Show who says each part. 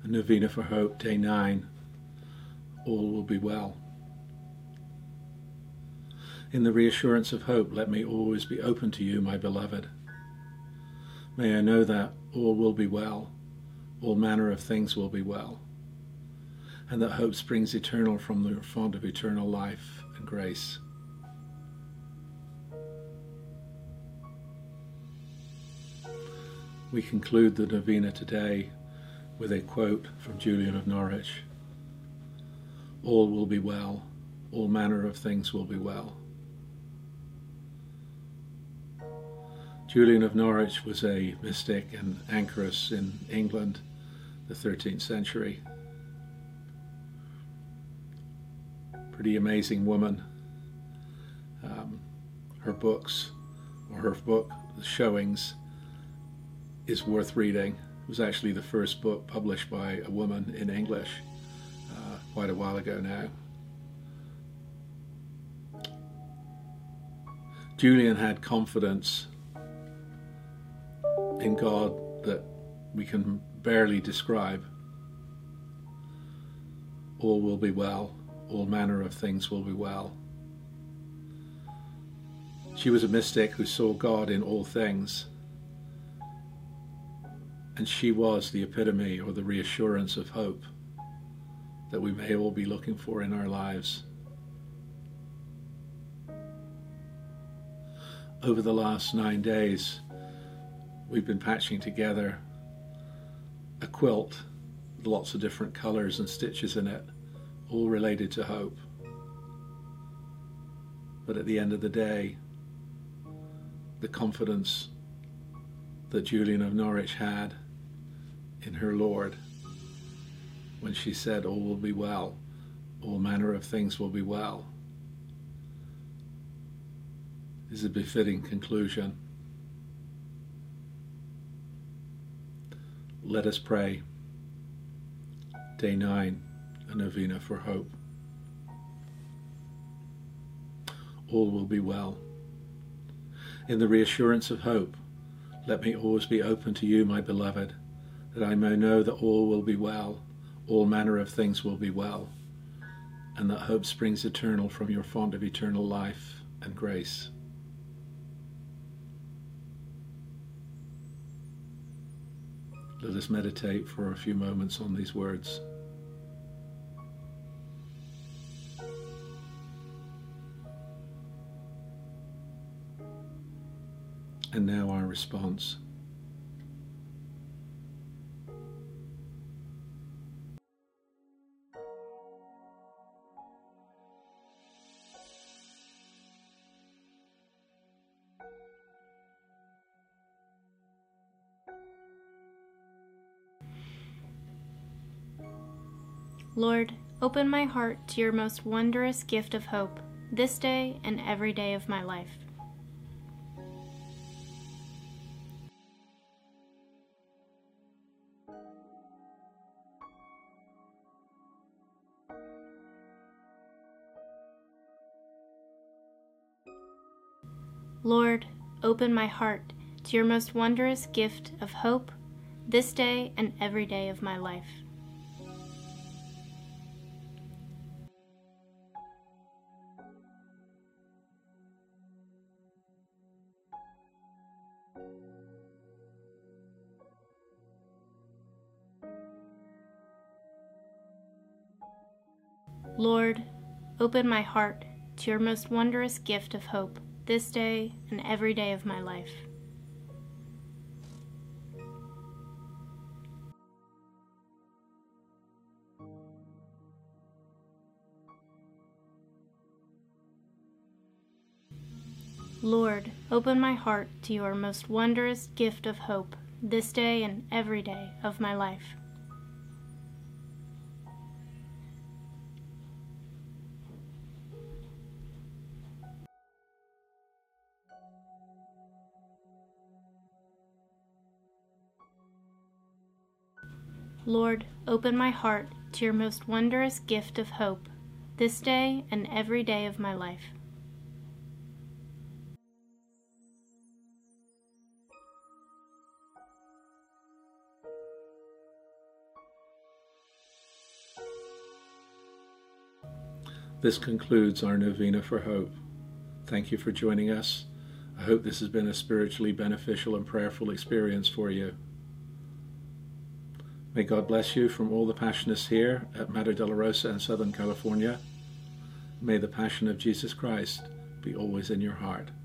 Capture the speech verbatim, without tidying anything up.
Speaker 1: Novena for Hope, Day nine. All will be well. In the reassurance of hope, let me always be open to you, my beloved. May I know that all will be well, all manner of things will be well, and that hope springs eternal from the font of eternal life and grace. We conclude the novena today with a quote from Julian of Norwich. All will be well, all manner of things will be well. Julian of Norwich was a mystic and anchoress in England, the thirteenth century. Pretty amazing woman. Um, her books, or her book, The Showings, is worth reading. It was actually the first book published by a woman in English uh, quite a while ago now. Julian had confidence in God that we can barely describe. All will be well, all manner of things will be well. She was a mystic who saw God in all things, and she was the epitome or the reassurance of hope that we may all be looking for in our lives. Over the last nine days, we've been patching together a quilt with lots of different colors and stitches in it, all related to hope. But at the end of the day, the confidence that Julian of Norwich had in her Lord when she said, all will be well, all manner of things will be well, is a befitting conclusion. Let us pray. Day nine, a novena for hope. All will be well. In the reassurance of hope, let me always be open to you, my beloved, that I may know that all will be well, all manner of things will be well, and that hope springs eternal from your font of eternal life and grace. Let us meditate for a few moments on these words. And now our response.
Speaker 2: Lord, open my heart to your most wondrous gift of hope, this day and every day of my life. Lord, open my heart to your most wondrous gift of hope, this day and every day of my life. Lord, open my heart to your most wondrous gift of hope, this day and every day of my life. Lord, open my heart to your most wondrous gift of hope, this day and every day of my life. Lord, open my heart to your most wondrous gift of hope, this day and every day of my life.
Speaker 1: This concludes our Novena for Hope. Thank you for joining us. I hope this has been a spiritually beneficial and prayerful experience for you. May God bless you from all the Passionists here at Madre de la Rosa in Southern California. May the Passion of Jesus Christ be always in your heart.